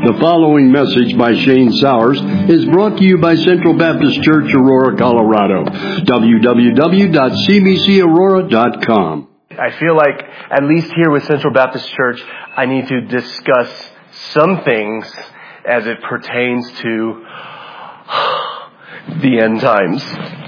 The following message by Shane Sowers is brought to you by Central Baptist Church, Aurora, Colorado. www.cbcaurora.com. I feel like, at least here with Central Baptist Church, I need to discuss some things as it pertains to the end times.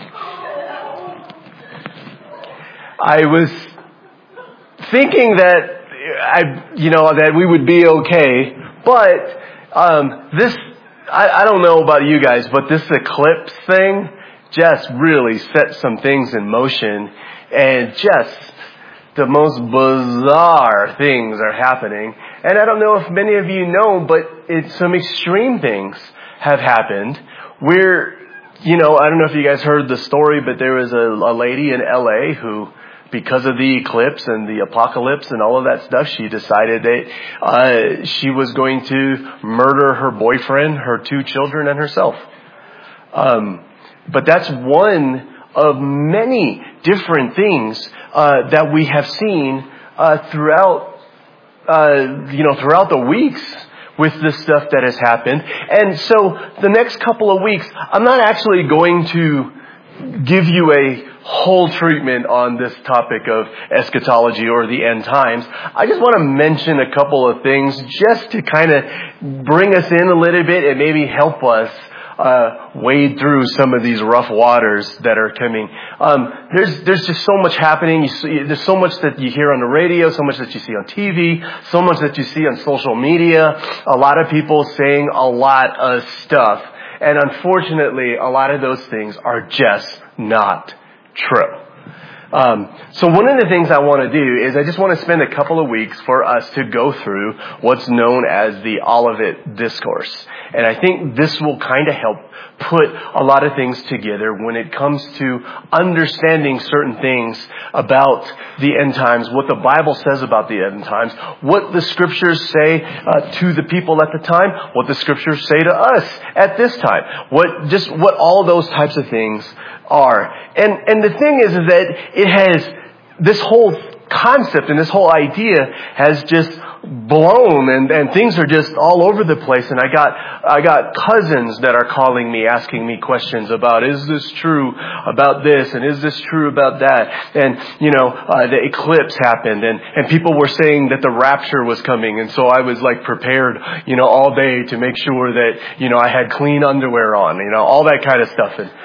I was thinking that that we would be okay, but I don't know about you guys, but this eclipse thing just really set some things in motion, and just the most bizarre things are happening. And I don't know if many of you know, but some extreme things have happened. I don't know if you guys heard the story, but there was a lady in LA who, because of the eclipse and the apocalypse and all of that stuff, she decided that she was going to murder her boyfriend, her 2 children, and herself. But that's one of many different things that we have seen throughout the weeks with the stuff that has happened. And so the next couple of weeks, I'm not actually going to give you a whole treatment on this topic of eschatology or the end times. I just want to mention a couple of things just to kind of bring us in a little bit and maybe help us wade through some of these rough waters that are coming. There's just so much happening. There's so much that you hear on the radio, so much that you see on TV, so much that you see on social media. A lot of people saying a lot of stuff. And unfortunately, a lot of those things are just not true. So one of the things I want to do is I just want to spend a couple of weeks for us to go through what's known as the Olivet Discourse. And I think this will kind of help put a lot of things together when it comes to understanding certain things about the end times, what the Bible says about the end times, what the Scriptures say to the people at the time, what the Scriptures say to us at this time, what all those types of things are. And the thing is that it has, this whole concept and this whole idea has just blown, and things are just all over the place. And I got cousins that are calling me, asking me questions about, is this true about this, and is this true about that? And the eclipse happened, and people were saying that the rapture was coming, and so I was like prepared all day to make sure that I had clean underwear on, all that kind of stuff. And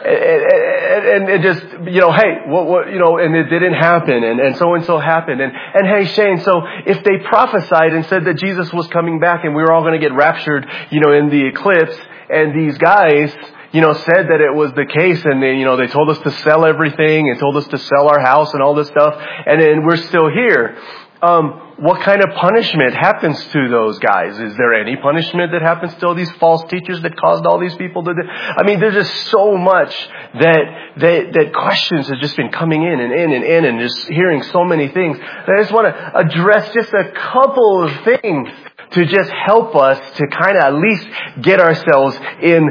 it just, hey, what, and it didn't happen, and so happened, and hey, Shane, so if they prophesied and said that Jesus was coming back and we were all going to get raptured, in the eclipse, and these guys, said that it was the case, and they told us to sell everything and told us to sell our house and all this stuff, and then we're still here. What kind of punishment happens to those guys? Is there any punishment that happens to all these false teachers that caused all these people to do? I mean, there's just so much that questions have just been coming in and just hearing so many things. And I just want to address just a couple of things to just help us to kind of at least get ourselves in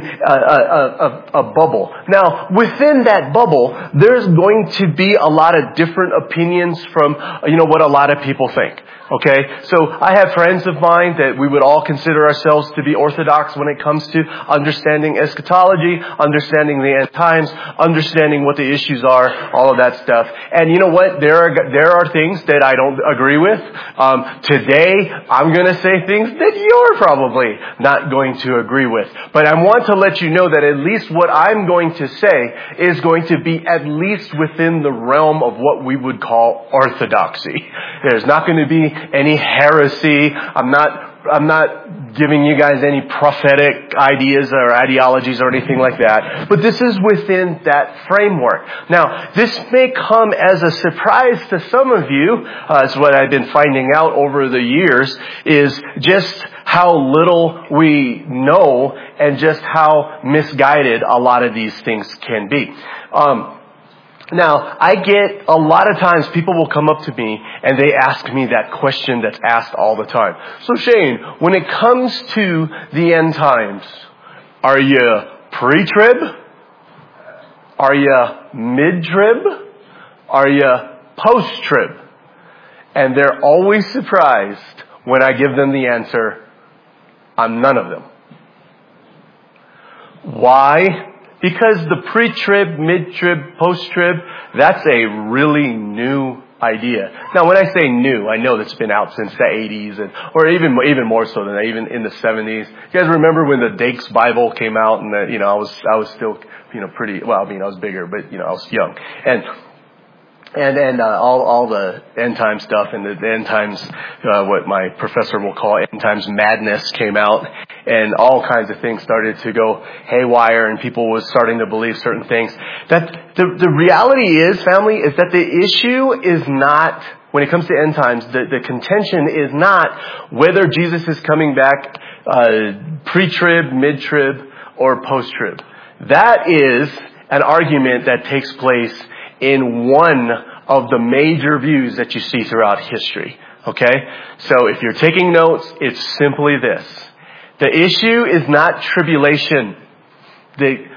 a bubble. Now, within that bubble, there's going to be a lot of different opinions from, what a lot of people think. Okay, so I have friends of mine that we would all consider ourselves to be orthodox when it comes to understanding eschatology, understanding the end times, understanding what the issues are, all of that stuff. And you know what? There are things that I don't agree with. Today, I'm going to say things that you're probably not going to agree with. But I want to let you know that at least what I'm going to say is going to be at least within the realm of what we would call orthodoxy. There's not going to be any heresy. I'm not giving you guys any prophetic ideas or ideologies or anything like that. But this is within that framework. Now, this may come as a surprise to some of you, as what I've been finding out over the years, is just how little we know and just how misguided a lot of these things can be. Now, I get a lot of times people will come up to me and they ask me that question that's asked all the time. So Shane, when it comes to the end times, are you pre-trib? Are you mid-trib? Are you post-trib? And they're always surprised when I give them the answer, I'm none of them. Why? Because the pre-trib, mid-trib, post-trib, that's a really new idea. Now, when I say new, I know that's been out since the 80s, or even more so than that, even in the 70s. You guys remember when the Dake's Bible came out, and I was still, pretty, well, I was bigger, but, I was young. And all the end time stuff and the end times, what my professor will call end times madness came out, and all kinds of things started to go haywire, and people was starting to believe certain things. That the reality is, family, is that the issue is not, when it comes to end times, the contention is not whether Jesus is coming back pre-trib, mid-trib, or post-trib. That is an argument that takes place in one of the major views that you see throughout history. Okay? So if you're taking notes, it's simply this. The issue is not tribulation. The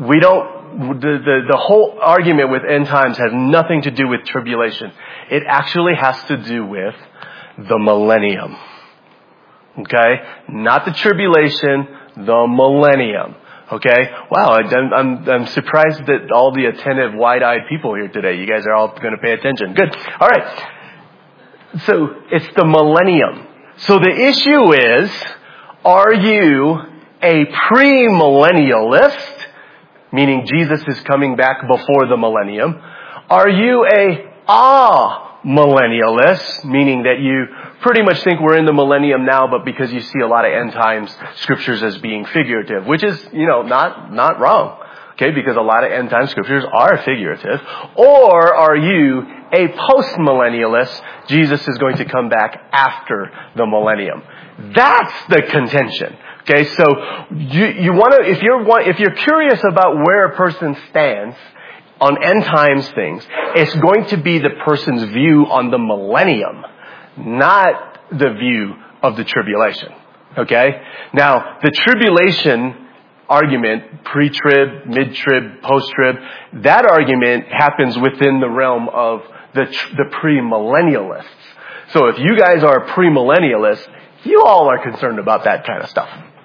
whole argument with end times has nothing to do with tribulation. It actually has to do with the millennium. Okay? Not the tribulation, the millennium. Okay? Wow, I'm surprised that all the attentive, wide-eyed people here today, you guys are all going to pay attention. Good. All right. So, it's the millennium. So the issue is, are you a premillennialist, meaning Jesus is coming back before the millennium? Are you a millennialist, meaning that you pretty much think we're in the millennium now, but because you see a lot of end times scriptures as being figurative, which is, not wrong. Okay, because a lot of end time scriptures are figurative. Or are you a post-millennialist? Jesus is going to come back after the millennium. That's the contention. Okay, so you want to, if you're curious about where a person stands on end times things, it's going to be the person's view on the millennium, not the view of the tribulation. Okay? Now, the tribulation argument, pre-trib, mid-trib, post-trib, that argument happens within the realm of the premillennialists. So if you guys are premillennialists, you all are concerned about that kind of stuff.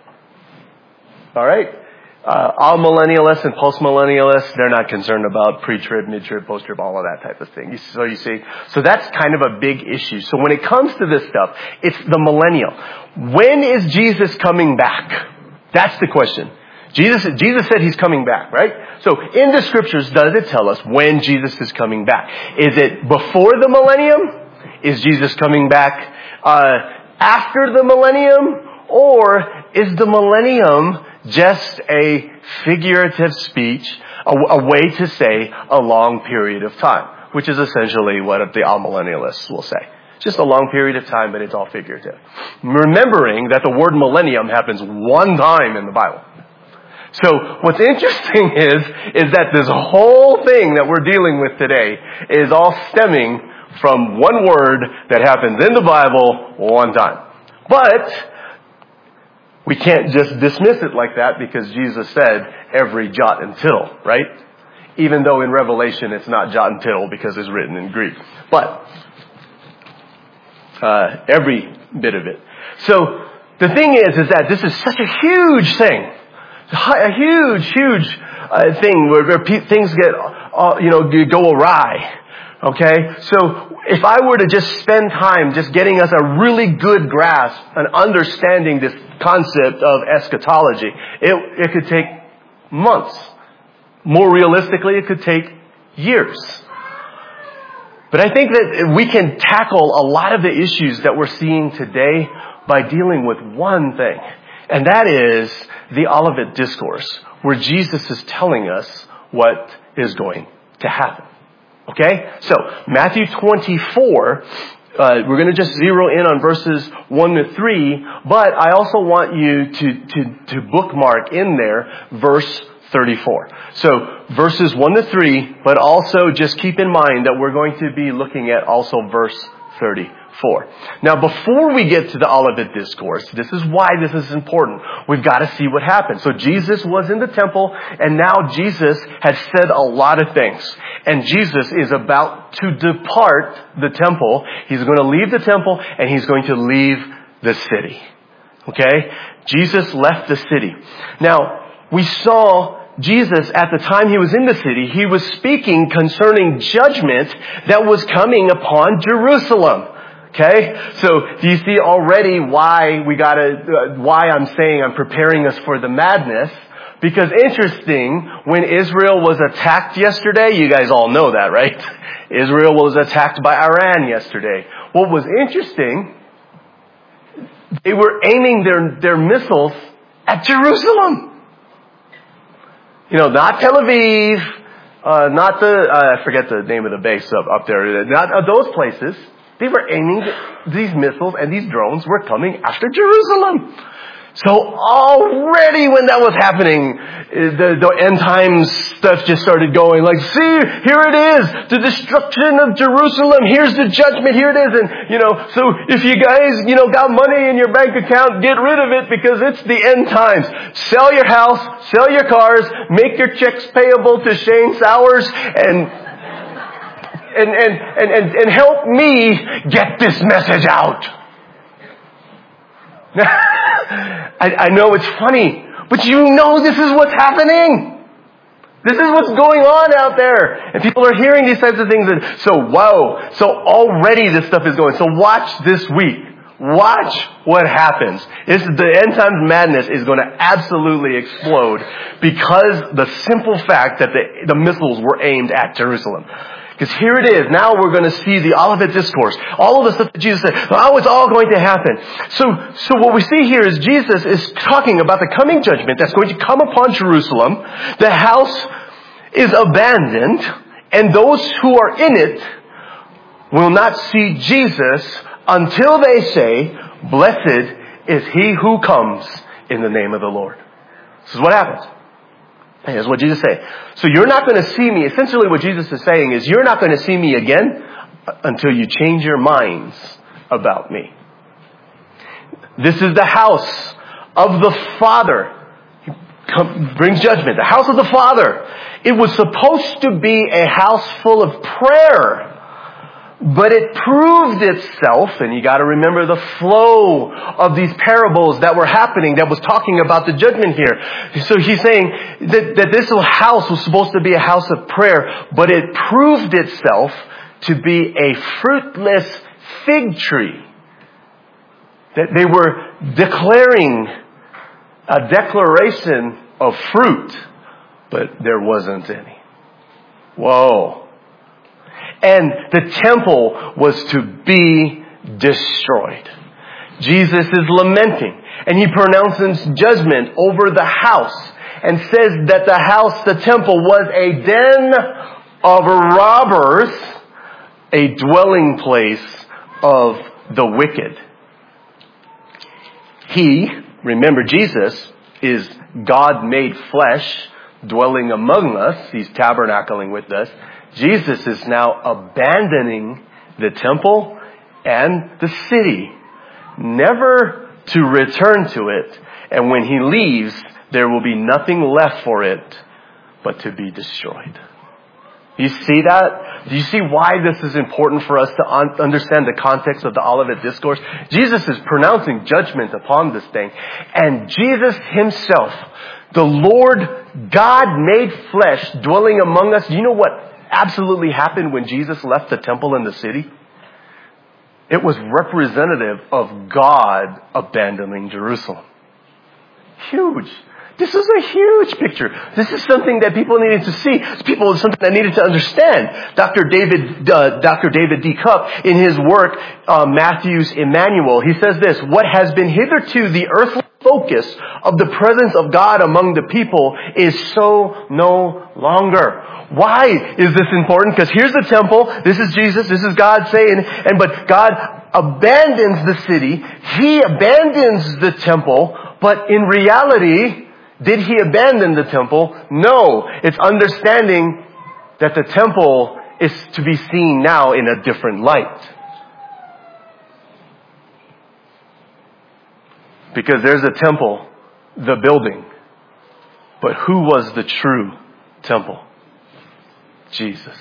All right? All millennialists and post-millennialists, they're not concerned about pre-trib, mid-trib, post-trib, all of that type of thing. So you see, so that's kind of a big issue. So when it comes to this stuff, it's the millennial. When is Jesus coming back? That's the question. Jesus said he's coming back, right? So in the scriptures, does it tell us when Jesus is coming back? Is it before the millennium? Is Jesus coming back after the millennium? Or is the millennium just a figurative speech, a way to say a long period of time, which is essentially what the amillennialists will say. Just a long period of time, but it's all figurative. Remembering that the word millennium happens one time in the Bible. So what's interesting is that this whole thing that we're dealing with today is all stemming from one word that happens in the Bible one time. But we can't just dismiss it like that because Jesus said every jot and tittle, right? Even though in Revelation it's not jot and tittle because it's written in Greek. But every bit of it. So the thing is that this is such a huge thing. A huge thing where things get, go awry. Okay? So if I were to just spend time just getting us a really good grasp and understanding this concept of eschatology, it could take months. More realistically, it could take years. But I think that we can tackle a lot of the issues that we're seeing today by dealing with one thing. And that is the Olivet Discourse, where Jesus is telling us what is going to happen. Okay? So, Matthew 24, we're going to just zero in on verses 1 to 3, but I also want you to bookmark in there verse 34. So, verses 1 to 3, but also just keep in mind that we're going to be looking at also verse 34. Now, before we get to the Olivet Discourse, this is why this is important. We've got to see what happened. So Jesus was in the temple, and now Jesus has said a lot of things. And Jesus is about to depart the temple. He's going to leave the temple, and he's going to leave the city. Okay? Jesus left the city. Now, we saw Jesus, at the time he was in the city, he was speaking concerning judgment that was coming upon Jerusalem. Okay? So, do you see already why why I'm saying I'm preparing us for the madness? Because interesting, when Israel was attacked yesterday, you guys all know that, right? Israel was attacked by Iran yesterday. What was interesting, they were aiming their missiles at Jerusalem. You know, not Tel Aviv, not I forget the name of the base up there, not those places. They were aiming these missiles and these drones were coming after Jerusalem. So already when that was happening, the end times stuff just started going like, see, here it is, the destruction of Jerusalem, here's the judgment, here it is. And, so if you guys, got money in your bank account, get rid of it because it's the end times. Sell your house, sell your cars, make your checks payable to Shane Sowers and help me get this message out. I know it's funny, but this is what's happening. This is what's going on out there. And people are hearing these types of things. And so already this stuff is going. So watch this week. Watch what happens. The end times madness is going to absolutely explode because the simple fact that the missiles were aimed at Jerusalem. Because here it is. Now we're going to see the Olivet Discourse. All of the stuff that Jesus said. Oh, it's all going to happen. So what we see here is Jesus is talking about the coming judgment that's going to come upon Jerusalem. The house is abandoned. And those who are in it will not see Jesus until they say, "Blessed is he who comes in the name of the Lord." This is what happens. Here's what Jesus said. So you're not going to see me. Essentially what Jesus is saying is you're not going to see me again until you change your minds about me. This is the house of the Father. He brings judgment. The house of the Father. It was supposed to be a house full of prayer. But it proved itself, and you got to remember the flow of these parables that were happening that was talking about the judgment here. So he's saying that this house was supposed to be a house of prayer, but it proved itself to be a fruitless fig tree. That they were declaring a declaration of fruit, but there wasn't any. Whoa. And the temple was to be destroyed. Jesus is lamenting, and he pronounces judgment over the house and says that the house, the temple, was a den of robbers, a dwelling place of the wicked. Remember Jesus, is God made flesh dwelling among us. He's tabernacling with us. Jesus is now abandoning the temple and the city, never to return to it. And when he leaves, there will be nothing left for it but to be destroyed. You see that? Do you see why this is important for us to understand the context of the Olivet Discourse? Jesus is pronouncing judgment upon this thing. And Jesus himself, the Lord God made flesh dwelling among us. You know what absolutely happened when Jesus left the temple and the city? It was representative of God abandoning Jerusalem. Huge. This is a huge picture. This is something that people needed to see. Something that needed to understand. Dr. David D. Cupp, in his work, Matthew's Emmanuel, he says this: what has been hitherto the earthly focus of the presence of God among the people is so no longer. Why is this important? Because here's the temple. This is Jesus. This is God saying, but God abandons the city. He abandons the temple. But in reality, did he abandon the temple? No. It's understanding that the temple is to be seen now in a different light. Because there's a temple, the building. But who was the true temple? Jesus.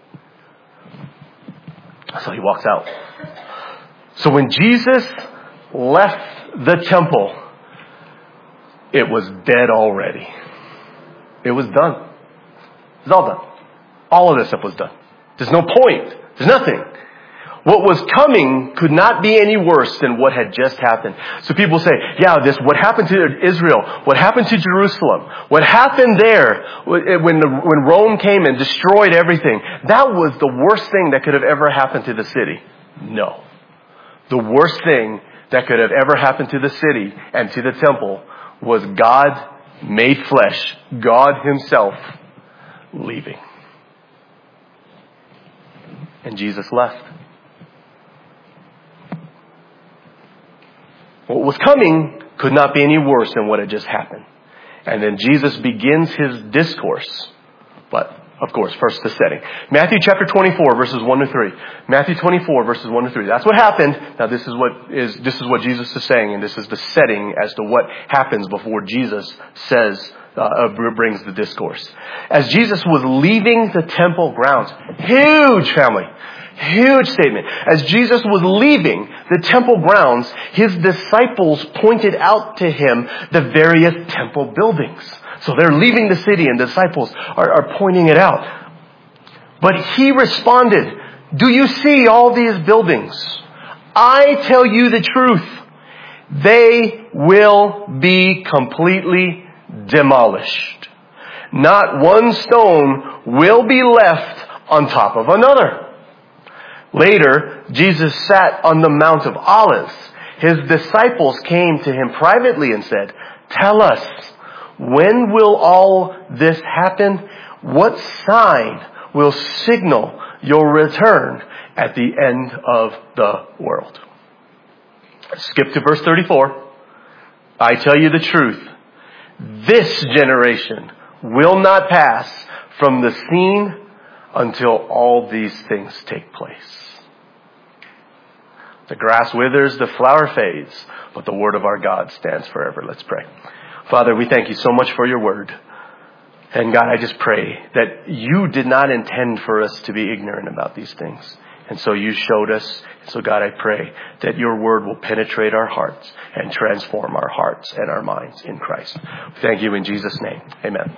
So he walks out. So when Jesus left the temple, it was dead already. It was done. It was all done. All of this stuff was done. There's no point. There's nothing. What was coming could not be any worse than what had just happened. So people say, yeah, what happened to Israel, what happened to Jerusalem, what happened there when Rome came and destroyed everything, that was the worst thing that could have ever happened to the city. No. The worst thing that could have ever happened to the city and to the temple was God made flesh, God Himself, leaving. And Jesus left. What was coming could not be any worse than what had just happened. And then Jesus begins His discourse. But, of course, first the setting. Matthew chapter 24, verses 1 to 3. Matthew 24, verses 1 to 3. That's what happened. Now this is what Jesus is saying, and this is the setting as to what happens before Jesus brings the discourse. As Jesus was leaving the temple grounds, huge family, huge statement. As Jesus was leaving the temple grounds, His disciples pointed out to Him the various temple buildings. So they're leaving the city and the disciples are pointing it out. But He responded, do you see all these buildings? I tell you the truth. They will be completely demolished. Not one stone will be left on top of another. Later, Jesus sat on the Mount of Olives. His disciples came to Him privately and said, tell us, when will all this happen? What sign will signal your return at the end of the world? Skip to verse 34. I tell you the truth. This generation will not pass from the scene until all these things take place. The grass withers, the flower fades, but the word of our God stands forever. Let's pray. Father, we thank you so much for your word. And God, I just pray that you did not intend for us to be ignorant about these things. And so you showed us. So God, I pray that your word will penetrate our hearts and transform our hearts and our minds in Christ. Thank you in Jesus' name. Amen.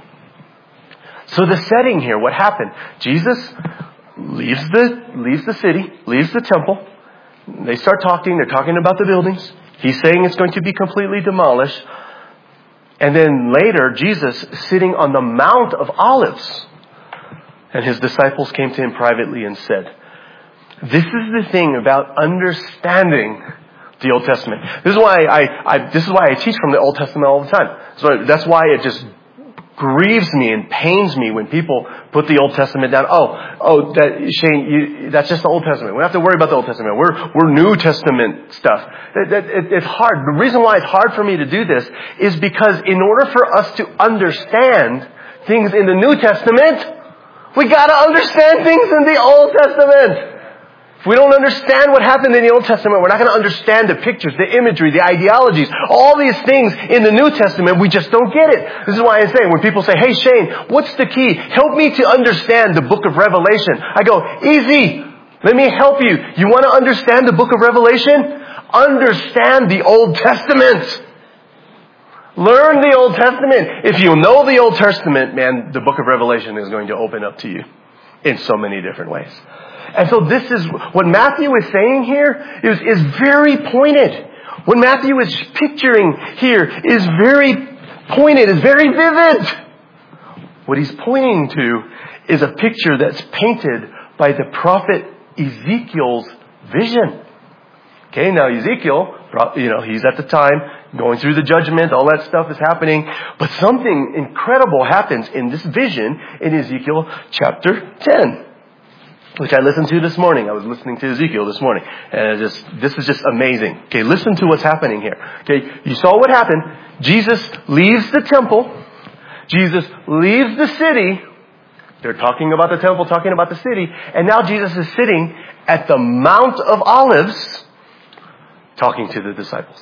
So the setting here, what happened? Jesus leaves the city, leaves the temple. They start talking. They're talking about the buildings. He's saying it's going to be completely demolished. And then later, Jesus sitting on the Mount of Olives. And His disciples came to Him privately and said, this is the thing about understanding the Old Testament. This is why I teach from the Old Testament all the time. So that's why it just grieves me and pains me when people put the Old Testament down. Shane, that's just the Old Testament. We don't have to worry about the Old Testament. We're New Testament stuff. It's hard. The reason why it's hard for me to do this is because in order for us to understand things in the New Testament, we got to understand things in the Old Testament. If we don't understand what happened in the Old Testament, we're not going to understand the pictures, the imagery, the ideologies, all these things in the New Testament. We just don't get it. This is why I say, when people say, hey Shane, what's the key? Help me to understand the book of Revelation. I go, easy. Let me help you. You want to understand the book of Revelation? Understand the Old Testament. Learn the Old Testament. If you know the Old Testament, man, the book of Revelation is going to open up to you in so many different ways. And so this is what Matthew is saying here is very pointed. What Matthew is picturing here is very pointed, is very vivid. What he's pointing to is a picture that's painted by the prophet Ezekiel's vision. Okay, now Ezekiel, he's at the time going through the judgment, all that stuff is happening. But something incredible happens in this vision in Ezekiel chapter 10. Which I listened to this morning. I was listening to Ezekiel this morning. And this is just amazing. Okay, listen to what's happening here. Okay, you saw what happened. Jesus leaves the temple. Jesus leaves the city. They're talking about the temple, talking about the city. And now Jesus is sitting at the Mount of Olives talking to the disciples.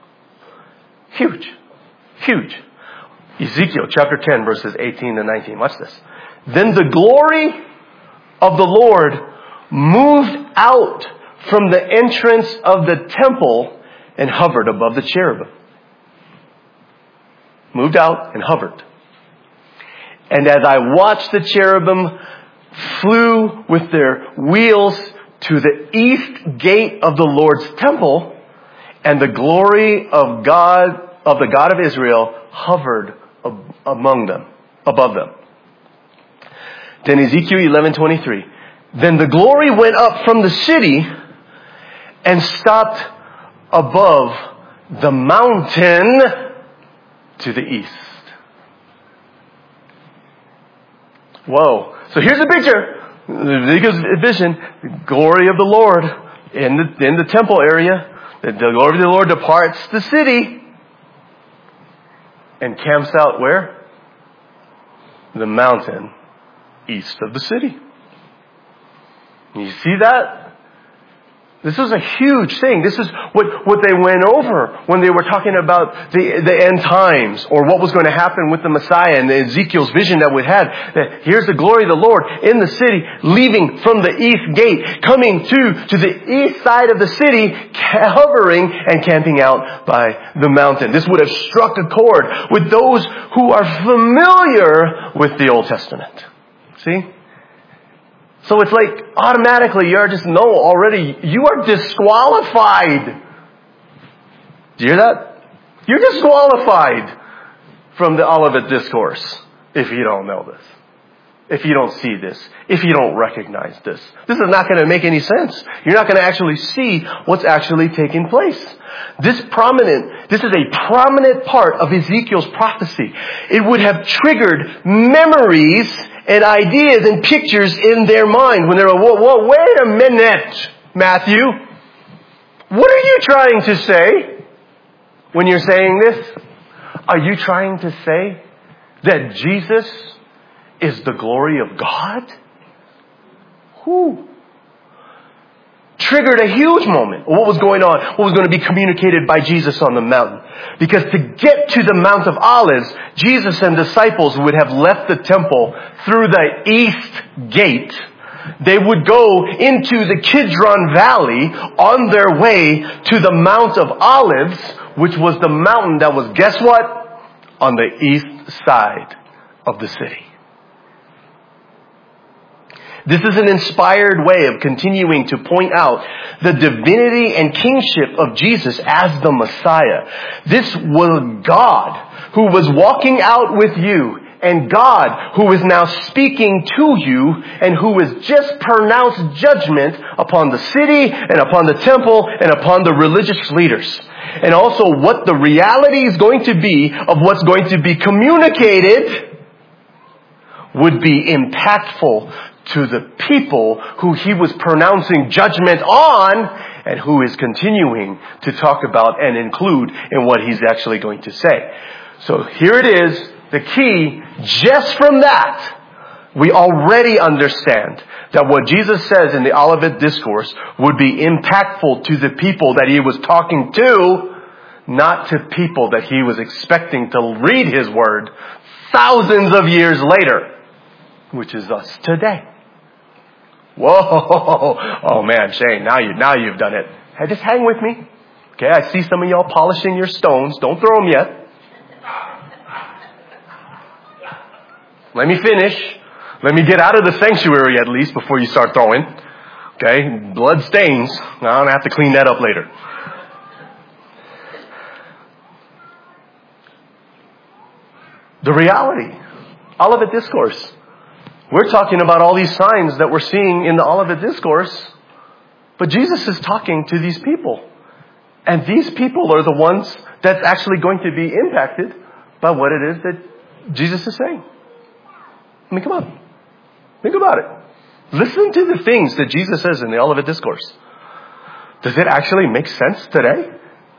Huge. Huge. Ezekiel chapter 10 verses 18 to 19. Watch this. Then the glory of the Lord moved out from the entrance of the temple and hovered above the cherubim. Moved out and hovered. And as I watched, the cherubim flew with their wheels to the east gate of the Lord's temple, and the glory of the God of Israel hovered above them. Then Ezekiel 11:23. Then the glory went up from the city and stopped above the mountain to the east. Whoa. So here's the picture. Ezekiel's vision. The glory of the Lord in the temple area. The glory of the Lord departs the city and camps out where? The mountain east of the city. You see that? This was a huge thing. This is what they went over when they were talking about the end times, or what was going to happen with the Messiah, and the Ezekiel's vision that we had. That here's the glory of the Lord in the city, leaving from the east gate, coming to the east side of the city, hovering and camping out by the mountain. This would have struck a chord with those who are familiar with the Old Testament. See? So it's like automatically you just know already you are disqualified. Do you hear that? You're disqualified from the Olivet Discourse if you don't know this. If you don't see this. If you don't recognize this. This is not going to make any sense. You're not going to actually see what's actually taking place. This is a prominent part of Ezekiel's prophecy. It would have triggered memories and ideas and pictures in their mind when they're, whoa, wait a minute, Matthew. What are you trying to say when you're saying this? Are you trying to say that Jesus is the glory of God? Who? Triggered a huge moment. What was going on? What was going to be communicated by Jesus on the mountain? Because to get to the Mount of Olives, Jesus and disciples would have left the temple through the east gate. They would go into the Kidron Valley on their way to the Mount of Olives, which was the mountain that was, guess what? On the east side of the city. This is an inspired way of continuing to point out the divinity and kingship of Jesus as the Messiah. This was God who was walking out with you, and God who is now speaking to you, and who has just pronounced judgment upon the city and upon the temple and upon the religious leaders. And also what the reality is going to be of what's going to be communicated would be impactful to the people who he was pronouncing judgment on, and who is continuing to talk about and include in what he's actually going to say. So here it is, the key. Just from that, we already understand that what Jesus says in the Olivet Discourse would be impactful to the people that he was talking to, not to people that he was expecting to read his word thousands of years later, which is us today. Whoa! Oh man, Shane, now you've done it. Hey, just hang with me. Okay, I see some of y'all polishing your stones. Don't throw them yet. Let me finish. Let me get out of the sanctuary at least before you start throwing. Okay, blood stains. Now I'm gonna have to clean that up later. The reality. Olivet Discourse. We're talking about all these signs that we're seeing in the Olivet Discourse, but Jesus is talking to these people. And these people are the ones that's actually going to be impacted by what it is that Jesus is saying. I mean, come on. Think about it. Listen to the things that Jesus says in the Olivet Discourse. Does it actually make sense today?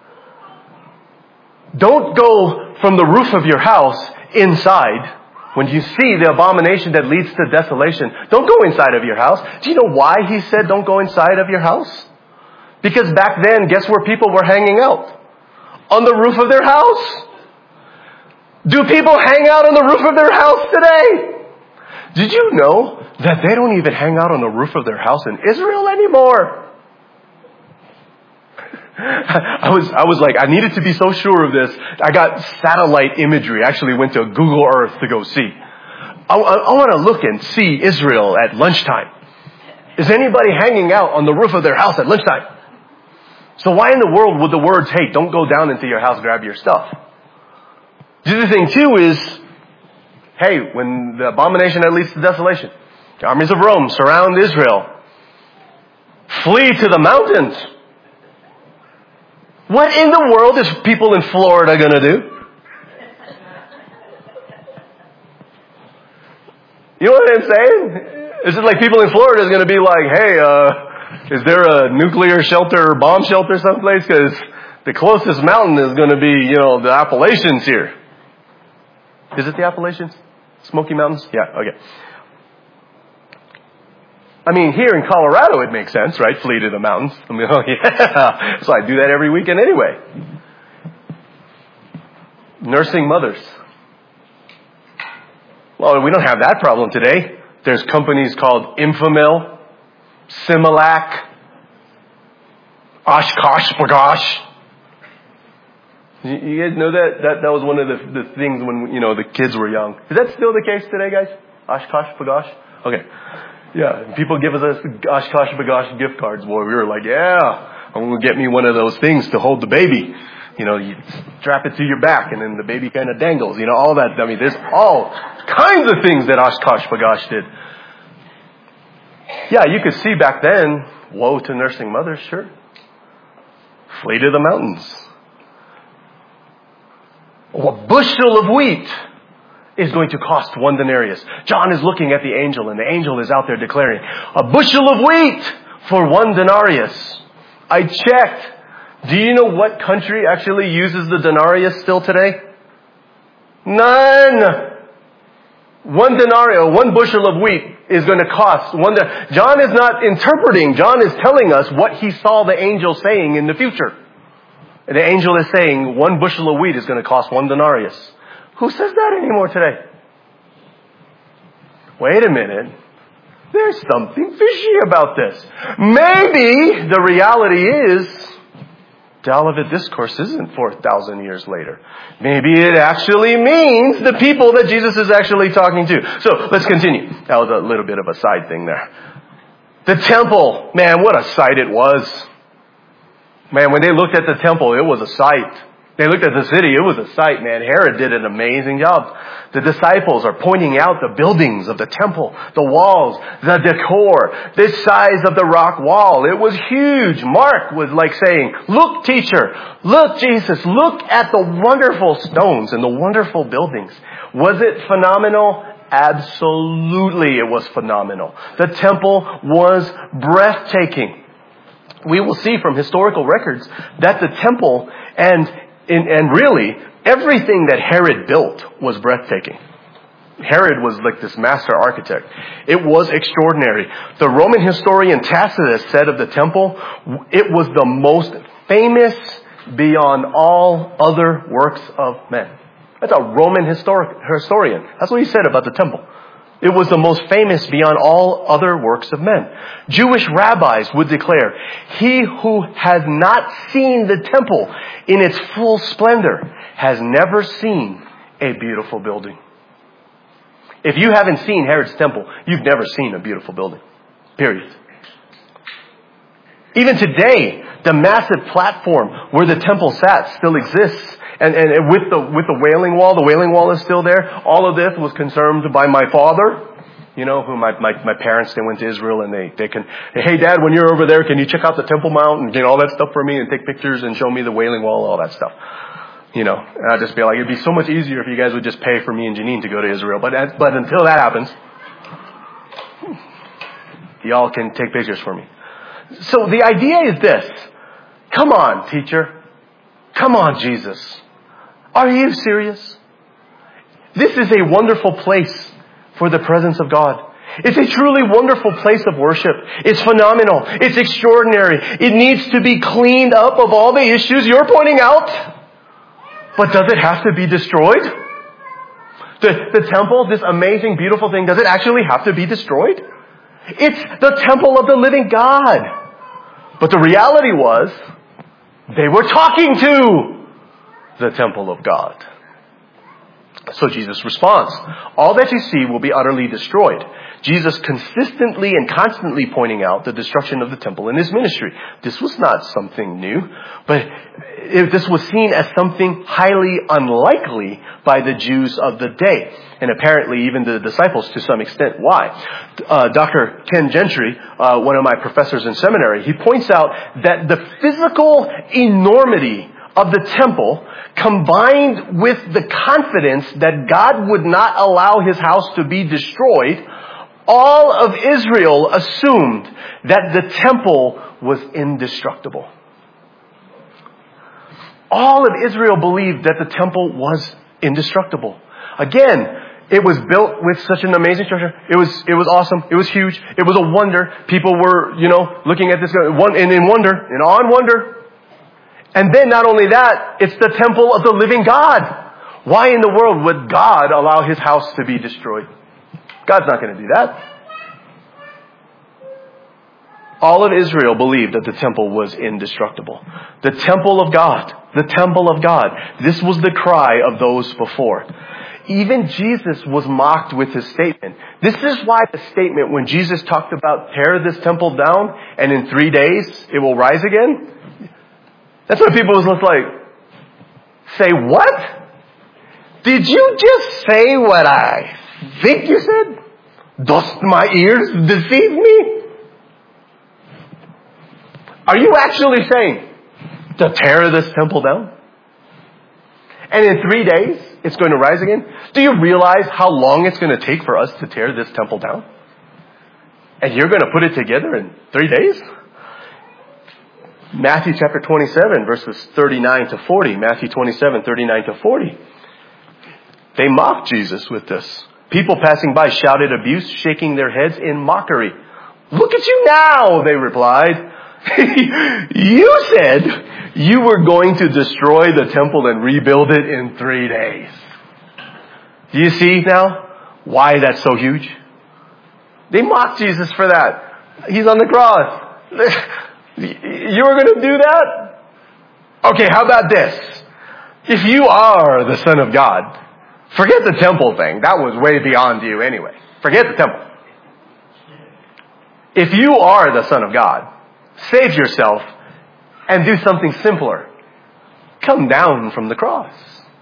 Don't go from the roof of your house inside. When you see the abomination that leads to desolation, don't go inside of your house. Do you know why he said don't go inside of your house? Because back then, guess where people were hanging out? On the roof of their house. Do people hang out on the roof of their house today? Did you know that they don't even hang out on the roof of their house in Israel anymore? I was like, I needed to be so sure of this. I got satellite imagery. I actually went to Google Earth to go see. I want to look and see Israel at lunchtime. Is anybody hanging out on the roof of their house at lunchtime? So why in the world would the words, hey, don't go down into your house, grab your stuff? The other thing too is, hey, when the abomination that leads to desolation, the armies of Rome surround Israel, flee to the mountains. What in the world is people in Florida going to do? You know what I'm saying? It's just like people in Florida is going to be like, hey, is there a nuclear shelter or bomb shelter someplace? Because the closest mountain is going to be, the Appalachians here. Is it the Appalachians? Smoky Mountains? Yeah, okay. I mean, here in Colorado it makes sense, right? Flee to the mountains. I mean, oh yeah. So I do that every weekend anyway. Nursing mothers. Well, we don't have that problem today. There's companies called Infamil, Similac, Oshkosh Bagosh. You guys know that was one of the things when, the kids were young. Is that still the case today, guys? Oshkosh Bagosh? Okay. Yeah, people give us Oshkosh Bagosh gift cards. Boy, we were like, yeah, I'm going to get me one of those things to hold the baby. You strap it to your back and then the baby kind of dangles. All that. I mean, there's all kinds of things that Oshkosh Bagosh did. Yeah, you could see back then, woe to nursing mothers, sure. Flee to the mountains. A bushel of wheat is going to cost 1 denarius. John is looking at the angel, and the angel is out there declaring, a bushel of wheat for 1 denarius. I checked. Do you know what country actually uses the denarius still today? None. 1 denarius, 1 bushel of wheat is going to cost 1 denarius. John is not interpreting. John is telling us what he saw the angel saying in the future. And the angel is saying 1 bushel of wheat is going to cost 1 denarius. Who says that anymore today? Wait a minute. There's something fishy about this. Maybe the reality is the Olivet Discourse isn't 4,000 years later. Maybe it actually means the people that Jesus is actually talking to. So let's continue. That was a little bit of a side thing there. The temple, man, what a sight it was. Man, when they looked at the temple, it was a sight. They looked at the city, it was a sight, man. Herod did an amazing job. The disciples are pointing out the buildings of the temple, the walls, the decor, the size of the rock wall. It was huge. Mark was like saying, look, teacher, look, Jesus, look at the wonderful stones and the wonderful buildings. Was it phenomenal? Absolutely, it was phenomenal. The temple was breathtaking. We will see from historical records that the temple and really everything that Herod built was breathtaking. Herod was like this master architect. It was extraordinary. The Roman historian Tacitus said of the temple, it was the most famous beyond all other works of men. That's a Roman historian. That's what he said about the temple. It was the most famous beyond all other works of men. Jewish rabbis would declare, he who has not seen the temple in its full splendor has never seen a beautiful building. If you haven't seen Herod's temple, you've never seen a beautiful building. Period. Even today, the massive platform where the temple sat still exists. And with the Wailing Wall is still there. All of this was confirmed by my father, who my parents, they went to Israel and they can, hey Dad, when you're over there, can you check out the Temple Mount and get all that stuff for me and take pictures and show me the Wailing Wall, all that stuff. And I'd just be like, it'd be so much easier if you guys would just pay for me and Janine to go to Israel. But until that happens, y'all can take pictures for me. So the idea is this. Come on, teacher. Come on, Jesus. Are you serious? This is a wonderful place for the presence of God. It's a truly wonderful place of worship. It's phenomenal. It's extraordinary. It needs to be cleaned up of all the issues you're pointing out. But does it have to be destroyed? The temple, this amazing, beautiful thing, does it actually have to be destroyed? It's the temple of the living God. But the reality was, They were talking to the temple of God. So Jesus responds, all that you see will be utterly destroyed. Jesus consistently and constantly pointing out the destruction of the temple in his ministry. This was not something new, but this was seen as something highly unlikely by the Jews of the day. And apparently even the disciples to some extent. Why? Dr. Ken Gentry, one of my professors in seminary, he points out that the physical enormity of the temple combined with the confidence that God would not allow his house to be destroyed, all of Israel assumed that the temple was indestructible. All of Israel believed that the temple was indestructible. Again, it was built with such an amazing structure. It was awesome. It was huge. It was a wonder. People were, looking at this in awe and wonder. And then not only that, it's the temple of the living God. Why in the world would God allow his house to be destroyed? God's not going to do that. All of Israel believed that the temple was indestructible. The temple of God. The temple of God. This was the cry of those before. Even Jesus was mocked with his statement. This is why the statement when Jesus talked about tear this temple down and in 3 days it will rise again. That's what people was like, say what? Did you just say what I think you said? Dost my ears deceive me? Are you actually saying to tear this temple down? And in 3 days, it's going to rise again? Do you realize how long it's going to take for us to tear this temple down? And you're going to put it together in 3 days? Matthew chapter 27, verses 39 to 40. Matthew 27, 39 to 40. They mocked Jesus with this. People passing by shouted abuse, shaking their heads in mockery. Look at you now, they replied. You said you were going to destroy the temple and rebuild it in 3 days. Do you see now why that's so huge? They mocked Jesus for that. He's on the cross. You were going to do that? Okay, how about this? If you are the Son of God, forget the temple thing. That was way beyond you anyway. Forget the temple. If you are the Son of God, save yourself and do something simpler. Come down from the cross.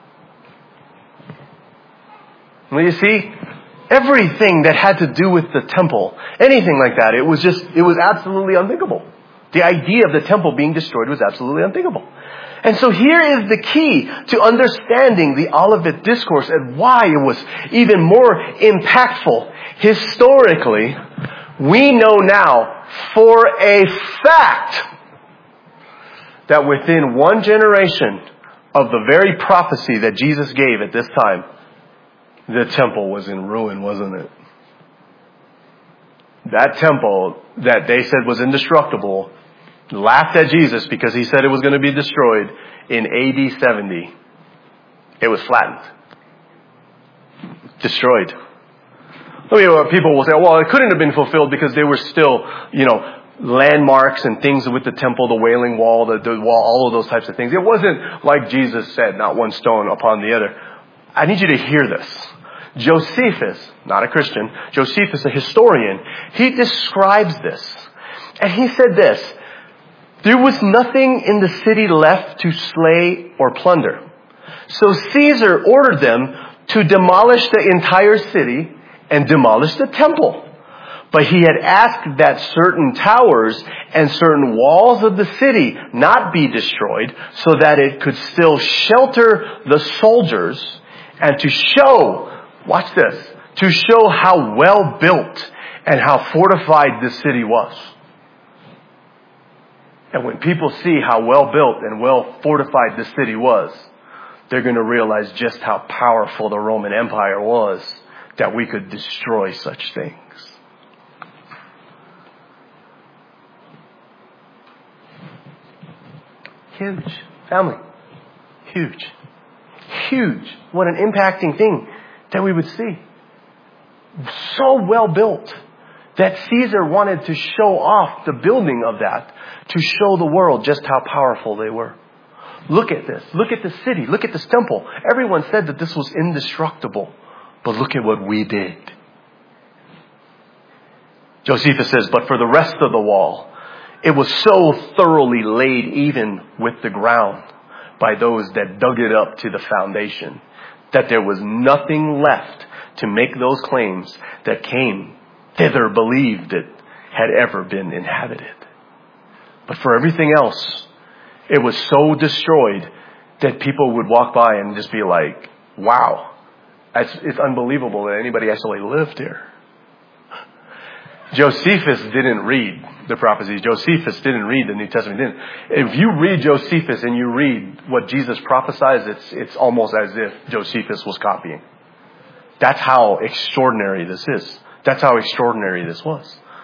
Well, you see, everything that had to do with the temple, anything like that, it was absolutely unthinkable. The idea of the temple being destroyed was absolutely unthinkable. And so here is the key to understanding the Olivet Discourse and why it was even more impactful. Historically, we know now for a fact that within one generation of the very prophecy that Jesus gave at this time, the temple was in ruin, wasn't it? That temple that they said was indestructible laughed at Jesus because he said it was going to be destroyed in AD 70. It was flattened. Destroyed. People will say, well, it couldn't have been fulfilled because they were still, landmarks and things with the temple, the Wailing Wall, the wall, all of those types of things. It wasn't like Jesus said, not one stone upon the other. I need you to hear this. Josephus, not a Christian, Josephus, a historian, he describes this. And he said this, there was nothing in the city left to slay or plunder. So Caesar ordered them to demolish the entire city and demolish the temple. But he had asked that certain towers and certain walls of the city not be destroyed so that it could still shelter the soldiers and to show, watch this, to show how well built and how fortified this city was. And when people see how well built and well fortified this city was, they're going to realize just how powerful the Roman Empire was, that we could destroy such things. Huge. Family. Huge. Huge. What an impacting thing that we would see. So well built that Caesar wanted to show off the building of that to show the world just how powerful they were. Look at this. Look at the city. Look at this temple. Everyone said that this was indestructible. But look at what we did. Josephus says, but for the rest of the wall, it was so thoroughly laid even with the ground by those that dug it up to the foundation, that there was nothing left to make those claims that came thither believed it had ever been inhabited. But for everything else, it was so destroyed that people would walk by and just be like, wow, it's unbelievable that anybody actually lived here. Josephus didn't read the prophecies. Josephus didn't read the New Testament. If you read Josephus and you read what Jesus prophesies, it's almost as if Josephus was copying. That's how extraordinary this is. That's how extraordinary this was.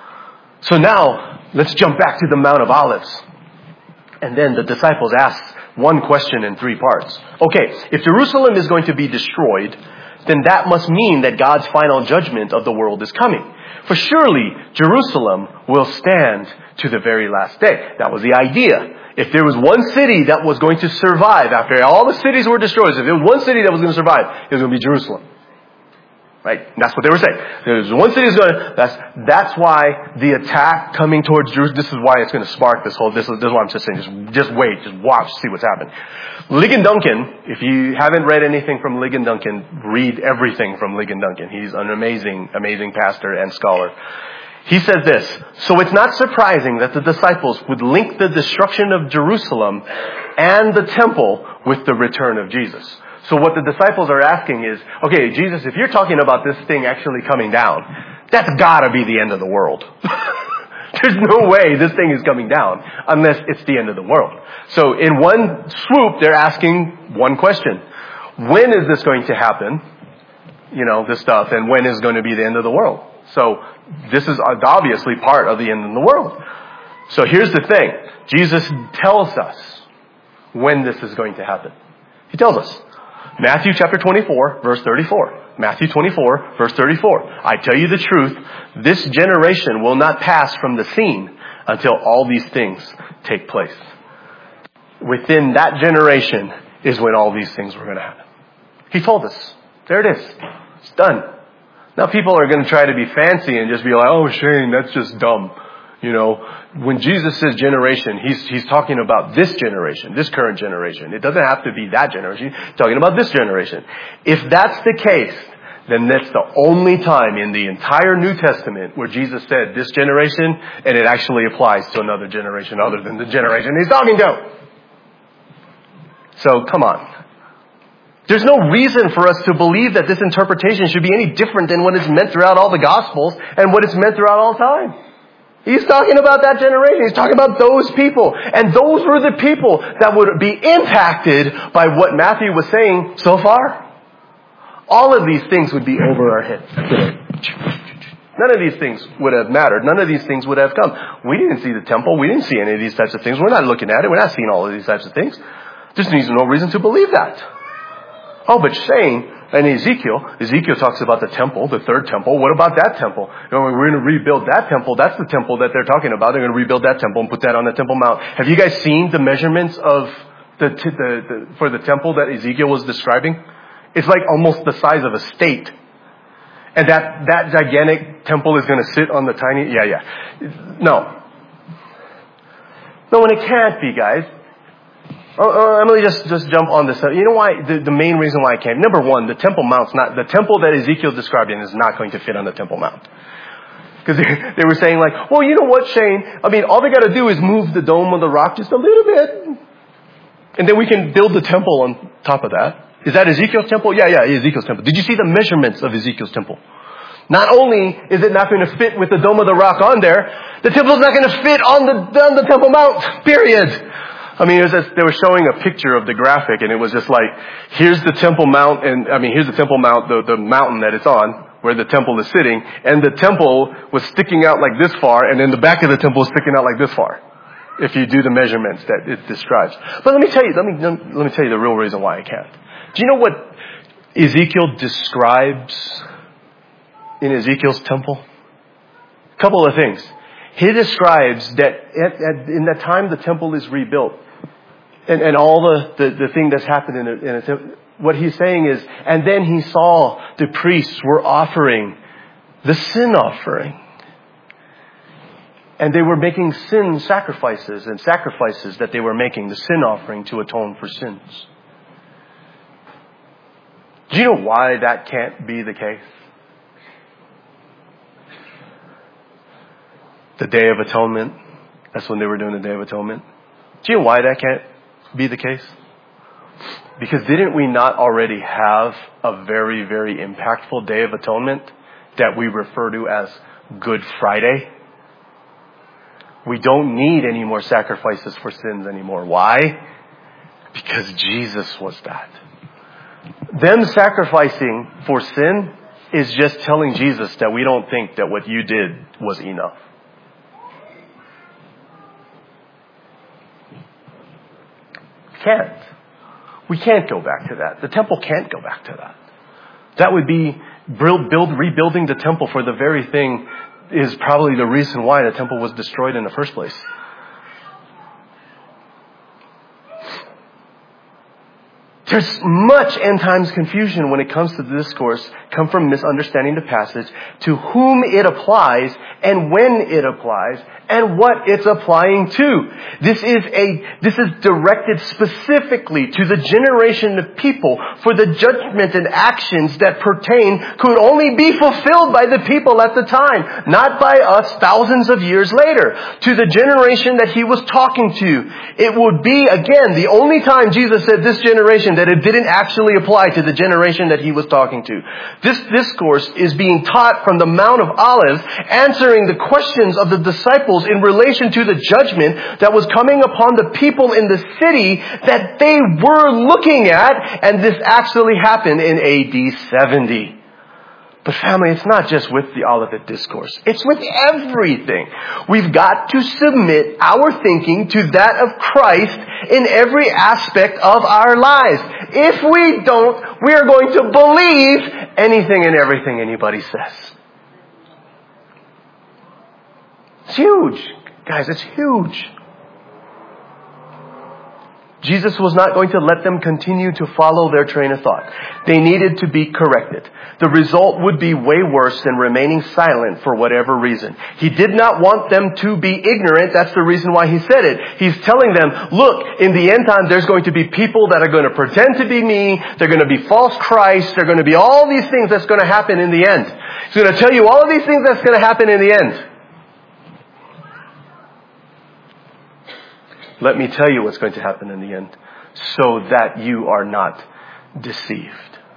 So now, let's jump back to the Mount of Olives. And then the disciples ask one question in 3 parts. Okay, if Jerusalem is going to be destroyed, then that must mean that God's final judgment of the world is coming. For surely Jerusalem will stand to the very last day. That was the idea. If there was one city that was going to survive after all the cities were destroyed, if there was one city that was going to survive, it was going to be Jerusalem. Right? And that's what they were saying. There's one city is going to, that's why the attack coming towards Jerusalem, this is why it's going to spark this whole, this is why I'm just saying, just wait, just watch, see what's happening. Ligon Duncan, if you haven't read anything from Ligon Duncan, read everything from Ligon Duncan. He's an amazing, amazing pastor and scholar. He says this, so it's not surprising that the disciples would link the destruction of Jerusalem and the temple with the return of Jesus. So what the disciples are asking is, okay, Jesus, if you're talking about this thing actually coming down, that's gotta be the end of the world. There's no way this thing is coming down unless it's the end of the world. So in one swoop, they're asking one question. When is this going to happen? You know, this stuff, and when is going to be the end of the world? So this is obviously part of the end of the world. So here's the thing. Jesus tells us when this is going to happen. He tells us. Matthew chapter 24, verse 34. Matthew 24, verse 34. I tell you the truth, this generation will not pass from the scene until all these things take place. Within that generation is when all these things were going to happen. He told us. There it is. It's done. Now people are going to try to be fancy and just be like, oh, Shane, that's just dumb. You know, when Jesus says generation, he's talking about this generation, this current generation. It doesn't have to be that generation. He's talking about this generation. If that's the case, then that's the only time in the entire New Testament where Jesus said this generation, and it actually applies to another generation other than the generation he's talking to. So, come on. There's no reason for us to believe that this interpretation should be any different than what is meant throughout all the Gospels and what is meant throughout all time. He's talking about that generation. He's talking about those people. And those were the people that would be impacted by what Matthew was saying so far. All of these things would be over our heads. None of these things would have mattered. None of these things would have come. We didn't see the temple. We didn't see any of these types of things. We're not looking at it. We're not seeing all of these types of things. There's no reason to believe that. Oh, but Shane, and Ezekiel talks about the temple, the third temple. What about that temple? You know, we're going to rebuild that temple. That's the temple that they're talking about. They're going to rebuild that temple and put that on the Temple Mount. Have you guys seen the measurements of for the temple that Ezekiel was describing? It's like almost the size of a state. And that gigantic temple is going to sit on the tiny... No, and it can't be, guys. Let me just jump on this. You know why? The main reason why I can't. Number one, the Temple Mount's not, the temple that Ezekiel described in is not going to fit on the Temple Mount. Because they were saying like, well, you know what, Shane? I mean, all they got to do is move the dome of the rock just a little bit. And then we can build the temple on top of that. Is that Ezekiel's temple? Yeah, Ezekiel's temple. Did you see the measurements of Ezekiel's temple? Not only is it not going to fit with the dome of the rock on there, the temple's not going to fit on the Temple Mount, period. I mean, they were showing a picture of the graphic, and it was just like, here's the Temple Mount, here's the Temple Mount, the mountain that it's on, where the temple is sitting, and the temple was sticking out like this far, and then the back of the temple is sticking out like this far, if you do the measurements that it describes. But let me tell you the real reason why I can't. Do you know what Ezekiel describes in Ezekiel's temple? couple of things. He describes that in the time the temple is rebuilt, and all the thing that's happened in it, what he's saying is, and then he saw the priests were offering the sin offering. And they were making sin sacrifices, and sacrifices that they were making, the sin offering to atone for sins. Do you know why that can't be the case? The Day of Atonement. That's when they were doing the Day of Atonement. Do you know why that can't be the case? Because didn't we not already have a very, very impactful Day of Atonement that we refer to as Good Friday? We don't need any more sacrifices for sins anymore. Why? Because Jesus was that. Them sacrificing for sin is just telling Jesus that we don't think that what you did was enough. We can't go back to that. The temple can't go back to that. That would be rebuilding the temple for the very thing is probably the reason why the temple was destroyed in the first place. There's much end times confusion when it comes to the discourse, come from misunderstanding the passage, to whom it applies and when it applies and what it's applying to. This is directed specifically to the generation of people for the judgment and actions that pertain could only be fulfilled by the people at the time, not by us thousands of years later. To the generation that he was talking to, it would be, again, the only time Jesus said this generation that it didn't actually apply to the generation that he was talking to. This discourse is being taught from the Mount of Olives, answering the questions of the disciples in relation to the judgment that was coming upon the people in the city that they were looking at, and this actually happened in AD 70. But family, it's not just with the Olivet Discourse. It's with everything. We've got to submit our thinking to that of Christ in every aspect of our lives. If we don't, we are going to believe anything and everything anybody says. It's huge. Guys, it's huge. Jesus was not going to let them continue to follow their train of thought. They needed to be corrected. The result would be way worse than remaining silent for whatever reason. He did not want them to be ignorant. That's the reason why he said it. He's telling them, look, in the end time, there's going to be people that are going to pretend to be me. They're going to be false Christs. They're going to be all these things that's going to happen in the end. He's going to tell you all of these things that's going to happen in the end. Let me tell you what's going to happen in the end, so that you are not deceived.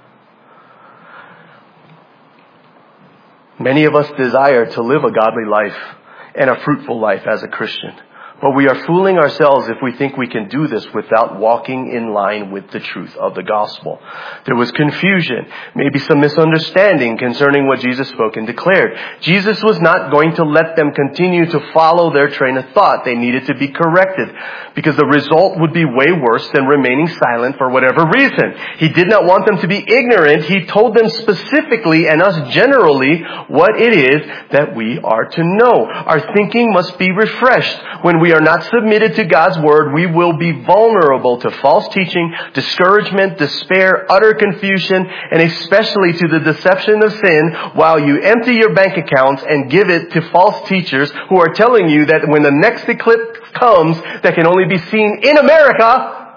Many of us desire to live a godly life and a fruitful life as a Christian. But we are fooling ourselves if we think we can do this without walking in line with the truth of the gospel. There was confusion, maybe some misunderstanding concerning what Jesus spoke and declared. Jesus was not going to let them continue to follow their train of thought. They needed to be corrected, because the result would be way worse than remaining silent for whatever reason. He did not want them to be ignorant. He told them specifically, and us generally, what it is that we are to know. Our thinking must be refreshed. When we are not submitted to God's word, we will be vulnerable to false teaching, discouragement, despair, utter confusion, and especially to the deception of sin, while you empty your bank accounts and give it to false teachers who are telling you that when the next eclipse comes that can only be seen in America.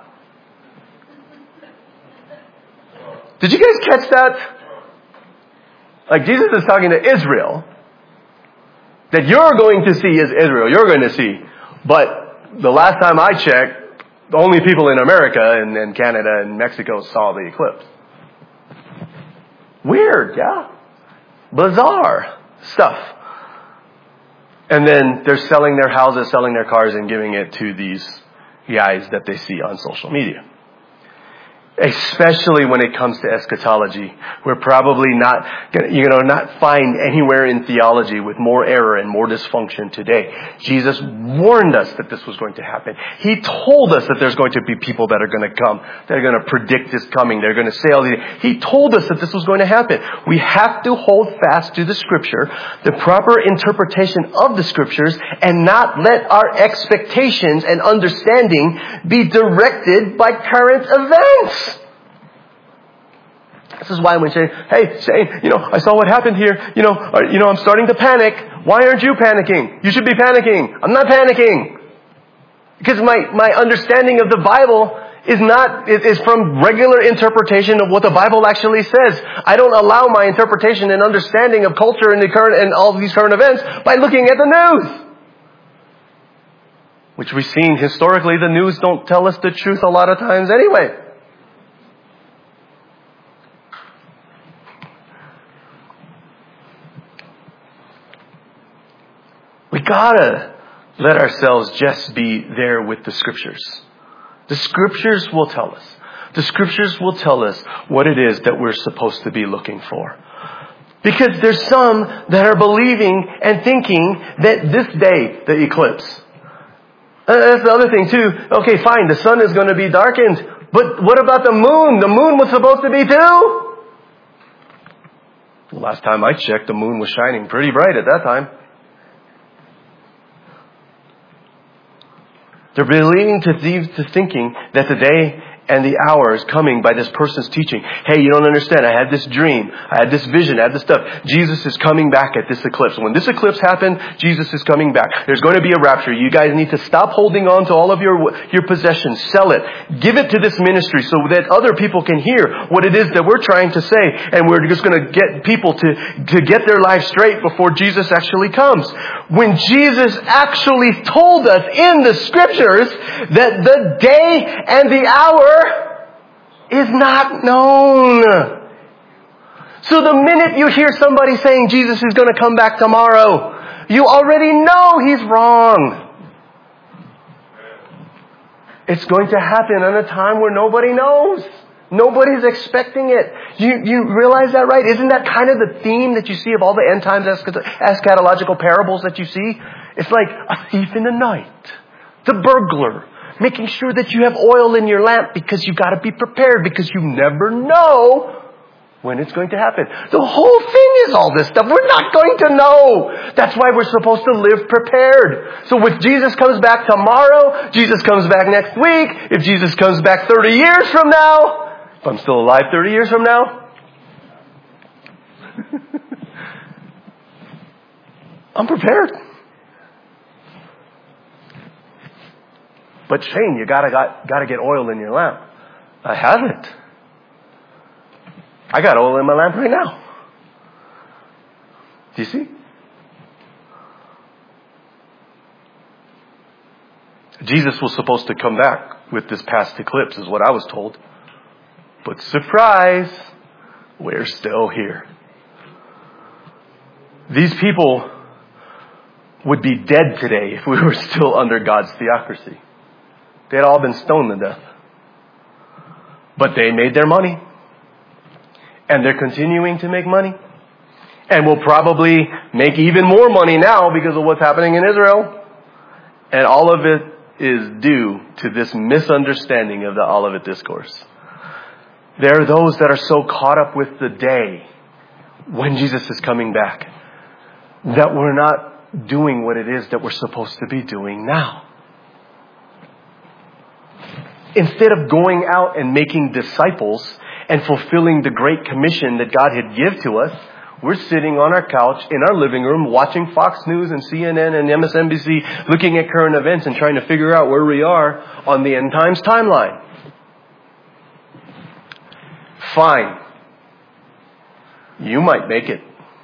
Did you guys catch that? Like, Jesus is talking to Israel. That you're going to see is Israel. You're going to see. But the last time I checked, only people in America and Canada and Mexico saw the eclipse. Weird, yeah? Bizarre stuff. And then they're selling their houses, selling their cars, and giving it to these guys that they see on social media. Especially when it comes to eschatology. We're probably not find anywhere in theology with more error and more dysfunction today. Jesus warned us that this was going to happen. He told us that there's going to be people that are going to come, that are going to predict His coming. They're going to say all these. He told us that this was going to happen. We have to hold fast to the Scripture, the proper interpretation of the Scriptures, and not let our expectations and understanding be directed by current events. This is why when Shane, I saw what happened here. I'm starting to panic. Why aren't you panicking? You should be panicking. I'm not panicking. Because my understanding of the Bible is from regular interpretation of what the Bible actually says. I don't allow my interpretation and understanding of culture and and all of these current events by looking at the news. Which we've seen historically, the news don't tell us the truth a lot of times anyway. We gotta let ourselves just be there with the Scriptures. The Scriptures will tell us. The Scriptures will tell us what it is that we're supposed to be looking for. Because there's some that are believing and thinking that this day, the eclipse. That's the other thing too. Okay, fine, the sun is going to be darkened. But what about the moon? The moon was supposed to be too. The last time I checked, the moon was shining pretty bright at that time. They're believing to thinking that the day and the hour is coming by this person's teaching. Hey, you don't understand. I had this dream. I had this vision. I had this stuff. Jesus is coming back at this eclipse. When this eclipse happened, Jesus is coming back. There's going to be a rapture. You guys need to stop holding on to all of your possessions. Sell it. Give it to this ministry so that other people can hear what it is that we're trying to say. And we're just going to get people to get their lives straight before Jesus actually comes. When Jesus actually told us in the Scriptures that the day and the hour is not known. So the minute you hear somebody saying Jesus is going to come back tomorrow, you already know he's wrong. It's going to happen in a time where nobody knows. Nobody's expecting it. You realize that, right? Isn't that kind of the theme that you see of all the end times eschatological parables that you see? It's like a thief in the night, the burglar, making sure that you have oil in your lamp because you got to be prepared because you never know when it's going to happen. The whole thing is all this stuff. We're not going to know. That's why we're supposed to live prepared. So if Jesus comes back tomorrow, Jesus comes back next week, if Jesus comes back 30 years from now, if I'm still alive 30 years from now, I'm prepared. But Shane, you gotta get oil in your lamp. I haven't. I got oil in my lamp right now. Do you see? Jesus was supposed to come back with this past eclipse, is what I was told. But surprise, we're still here. These people would be dead today if we were still under God's theocracy. They had all been stoned to death. But they made their money. And they're continuing to make money. And will probably make even more money now because of what's happening in Israel. And all of it is due to this misunderstanding of the Olivet Discourse. There are those that are so caught up with the day when Jesus is coming back that we're not doing what it is that we're supposed to be doing now. Instead of going out and making disciples and fulfilling the Great Commission that God had given to us, we're sitting on our couch in our living room watching Fox News and CNN and MSNBC, looking at current events and trying to figure out where we are on the end times timeline. Fine. You might make it.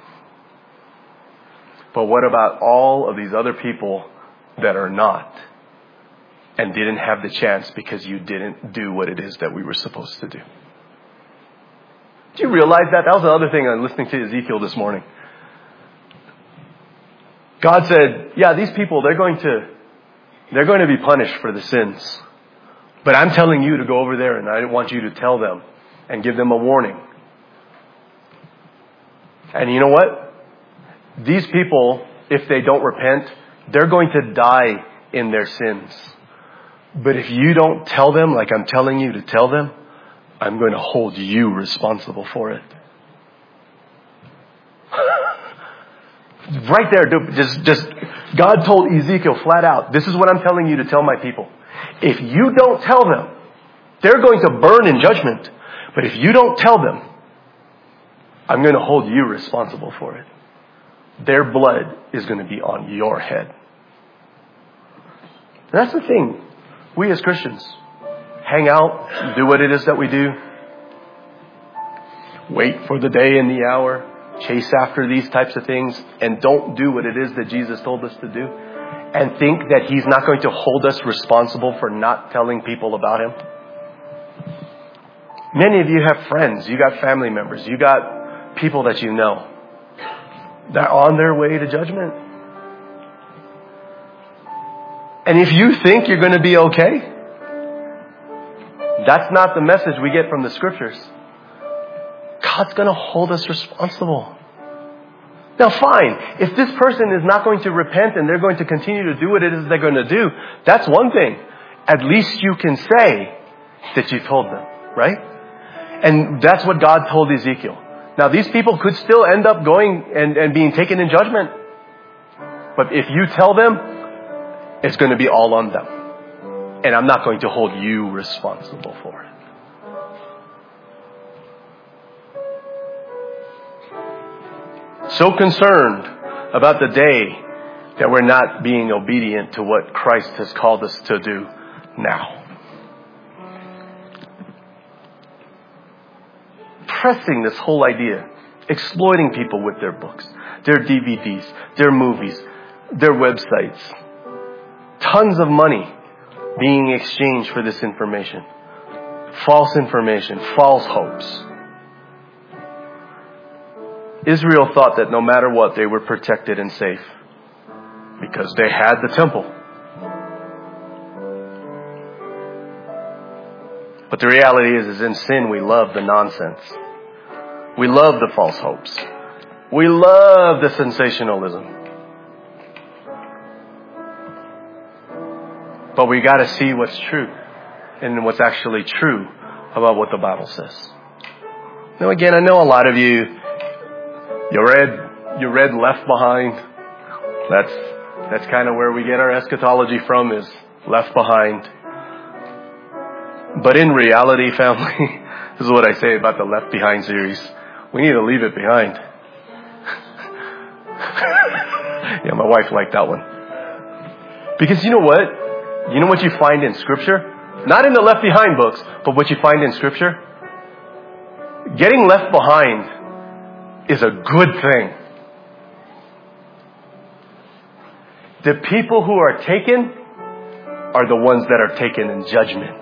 But what about all of these other people that are not? And didn't have the chance because you didn't do what it is that we were supposed to do. Do you realize that? That was the other thing I was listening to Ezekiel this morning. God said, yeah, these people, they're going to be punished for the sins. But I'm telling you to go over there, and I want you to tell them and give them a warning. And you know what? These people, if they don't repent, they're going to die in their sins. But if you don't tell them like I'm telling you to tell them, I'm going to hold you responsible for it. Right there, just God told Ezekiel flat out, this is what I'm telling you to tell my people. If you don't tell them, they're going to burn in judgment. But if you don't tell them, I'm going to hold you responsible for it. Their blood is going to be on your head. That's the thing. We as Christians hang out, do what it is that we do. Wait for the day and the hour. Chase after these types of things. And don't do what it is that Jesus told us to do. And think that He's not going to hold us responsible for not telling people about Him. Many of you have friends. You got family members. You got people that you know. They're on their way to judgment. And if you think you're going to be okay, that's not the message we get from the Scriptures. God's going to hold us responsible. Now fine, if this person is not going to repent and they're going to continue to do what it is they're going to do, that's one thing. At least you can say that you told them, right? And that's what God told Ezekiel. Now these people could still end up going and being taken in judgment. But if you tell them, it's going to be all on them. And I'm not going to hold you responsible for it. So concerned about the day that we're not being obedient to what Christ has called us to do now. Pressing this whole idea, exploiting people with their books, their DVDs, their movies, their websites. Tons of money being exchanged for this information. False information, false hopes. Israel thought that no matter what, they were protected and safe because they had the temple. But the reality is in sin, we love the nonsense. We love the false hopes. We love the sensationalism. But we got to see what's true and what's actually true about what the Bible says. Now again, I know a lot of you read Left Behind. That's kind of where we get our eschatology from, is Left Behind. But in reality, family, this is what I say about the Left Behind series. We need to leave it behind. Yeah, my wife liked that one. Because you know what? You know what you find in Scripture? Not in the Left Behind books, but what you find in Scripture? Getting left behind is a good thing. The people who are taken are the ones that are taken in judgment.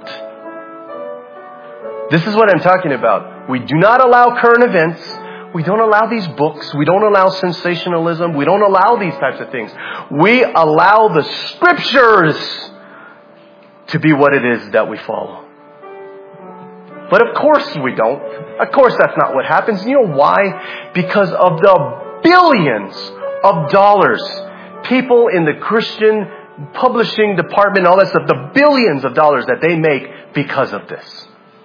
This is what I'm talking about. We do not allow current events. We don't allow these books. We don't allow sensationalism. We don't allow these types of things. We allow the Scriptures to be what it is that we follow. But of course we don't. Of course that's not what happens. You know why? Because of the billions of dollars people in the Christian publishing department, all that stuff, the billions of dollars that they make because of this.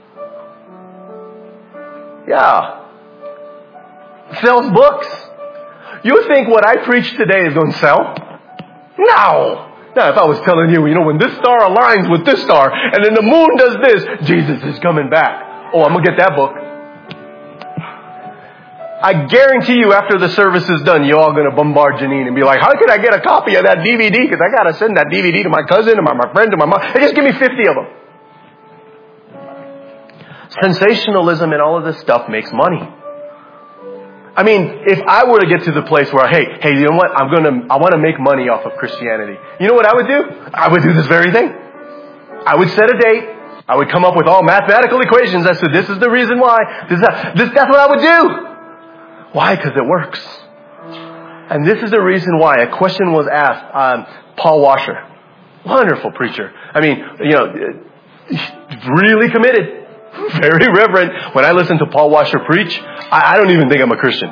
Yeah. Sells books. You think what I preach today is going to sell? No. Now, if I was telling you, when this star aligns with this star, and then the moon does this, Jesus is coming back. Oh, I'm going to get that book. I guarantee you after the service is done, you're all going to bombard Janine and be like, how can I get a copy of that DVD? Because I got to send that DVD to my cousin, to my friend, to my mom. And just give me 50 of them. Sensationalism and all of this stuff makes money. I mean, if I were to get to the place where, hey, you know what? I want to make money off of Christianity. You know what I would do? I would do this very thing. I would set a date. I would come up with all mathematical equations as to this is the reason why. That's what I would do. Why? Because it works. And this is the reason why. A question was asked. Paul Washer, wonderful preacher. I mean, Really committed. Very reverent. When I listen to Paul Washer preach, I don't even think I'm a Christian.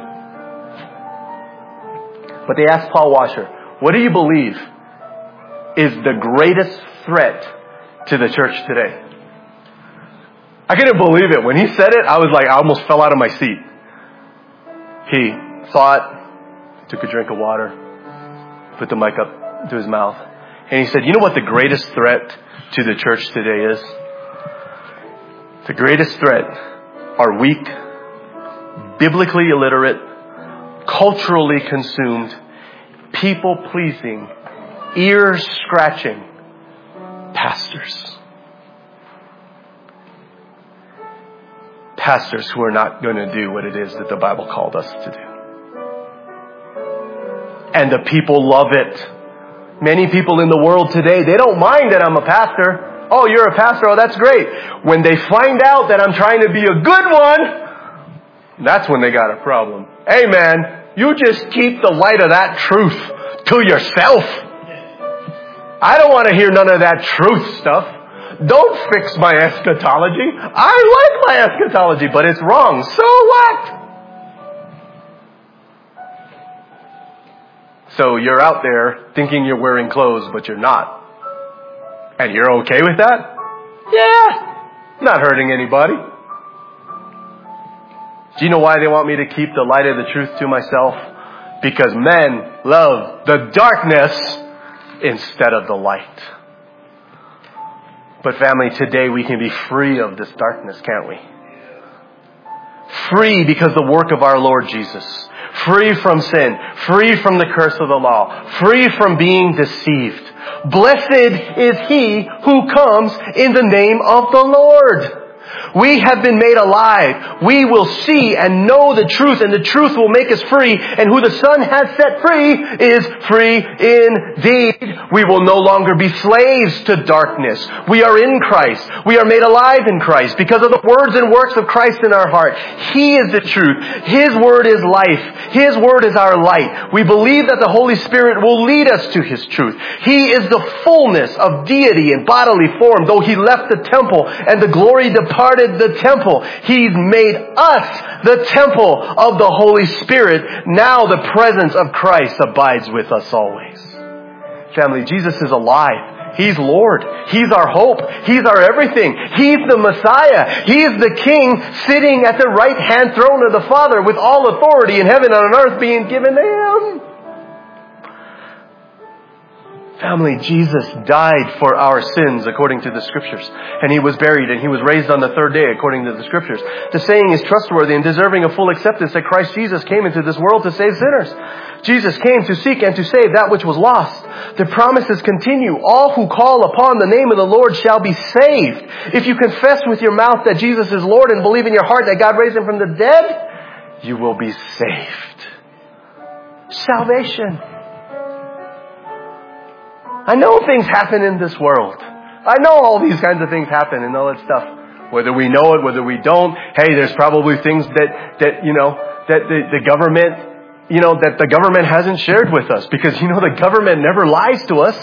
But they asked Paul Washer, what do you believe is the greatest threat to the church today? I couldn't believe it. When he said it, I almost fell out of my seat. He thought, took a drink of water, put the mic up to his mouth, and he said, you know what the greatest threat to the church today is? The greatest threat are weak, biblically illiterate, culturally consumed, people-pleasing, ear-scratching pastors. Pastors who are not going to do what it is that the Bible called us to do. And the people love it. Many people in the world today, they don't mind that I'm a pastor. Oh, you're a pastor. Oh, that's great. When they find out that I'm trying to be a good one, that's when they got a problem. Hey man, you just keep the light of that truth to yourself. I don't want to hear none of that truth stuff. Don't fix my eschatology. I like my eschatology, but it's wrong. So what? So you're out there thinking you're wearing clothes, but you're not. And you're okay with that? Yeah. Not hurting anybody. Do you know why they want me to keep the light of the truth to myself? Because men love the darkness instead of the light. But family, today we can be free of this darkness, can't we? Free because the work of our Lord Jesus. Free from sin. Free from the curse of the law. Free from being deceived. Blessed is he who comes in the name of the Lord. We have been made alive. We will see and know the truth, and the truth will make us free. And who the Son has set free is free indeed. We will no longer be slaves to darkness. We are in Christ. We are made alive in Christ because of the words and works of Christ in our heart. He is the truth. His word is life. His word is our light. We believe that the Holy Spirit will lead us to His truth. He is the fullness of deity in bodily form. Though He left the temple and the glory departed the temple, He's made us the temple of the Holy Spirit. Now the presence of Christ abides with us always. Family, Jesus is alive. He's Lord. He's our hope. He's our everything. He's the Messiah. He's the King sitting at the right hand throne of the Father with all authority in heaven and on earth being given to Him. Family, Jesus died for our sins according to the Scriptures. And He was buried and He was raised on the third day according to the Scriptures. The saying is trustworthy and deserving of full acceptance that Christ Jesus came into this world to save sinners. Jesus came to seek and to save that which was lost. The promises continue. All who call upon the name of the Lord shall be saved. If you confess with your mouth that Jesus is Lord and believe in your heart that God raised Him from the dead, you will be saved. Salvation. I know things happen in this world. I know all these kinds of things happen and all that stuff. Whether we know it, whether we don't. Hey, there's probably things that the government, that the government hasn't shared with us. Because, the government never lies to us.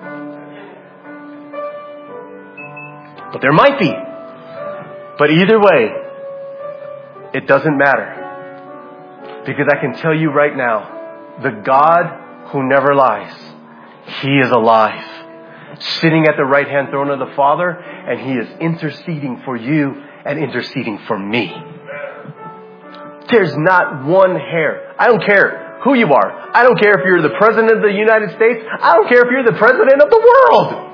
But there might be. But either way, it doesn't matter. Because I can tell you right now, the God who never lies, He is alive, sitting at the right-hand throne of the Father, and He is interceding for you and interceding for me. There's not one hair. I don't care who you are. I don't care if you're the President of the United States. I don't care if you're the President of the world.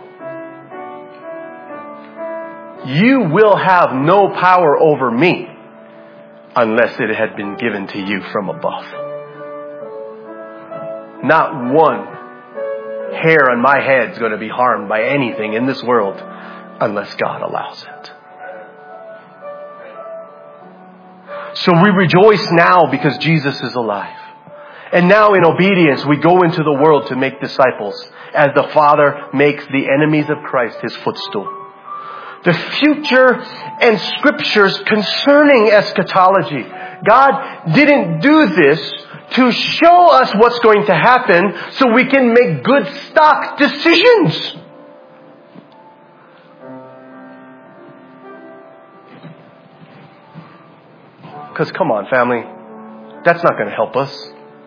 You will have no power over me unless it had been given to you from above. Not one hair on my head is going to be harmed by anything in this world unless God allows it. So we rejoice now because Jesus is alive. And now in obedience we go into the world to make disciples as the Father makes the enemies of Christ His footstool. The future and scriptures concerning eschatology. God didn't do this to show us what's going to happen so we can make good stock decisions. Because come on, family, that's not going to help us.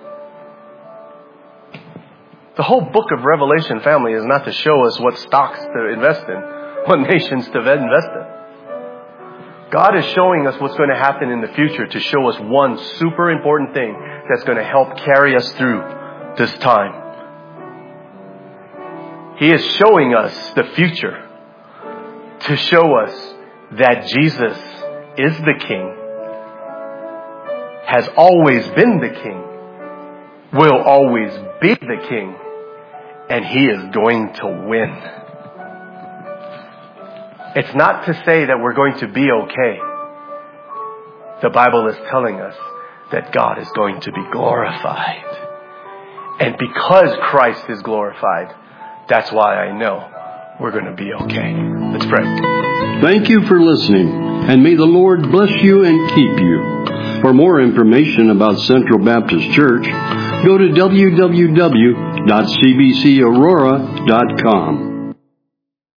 The whole book of Revelation, family, is not to show us what stocks to invest in, what nations to invest in. God is showing us what's going to happen in the future to show us one super important thing that's going to help carry us through this time. He is showing us the future to show us that Jesus is the King, has always been the King, will always be the King, and He is going to win. It's not to say that we're going to be okay. The Bible is telling us that God is going to be glorified. And because Christ is glorified, that's why I know we're going to be okay. Let's pray. Thank you for listening, and may the Lord bless you and keep you. For more information about Central Baptist Church, go to www.cbcaurora.com.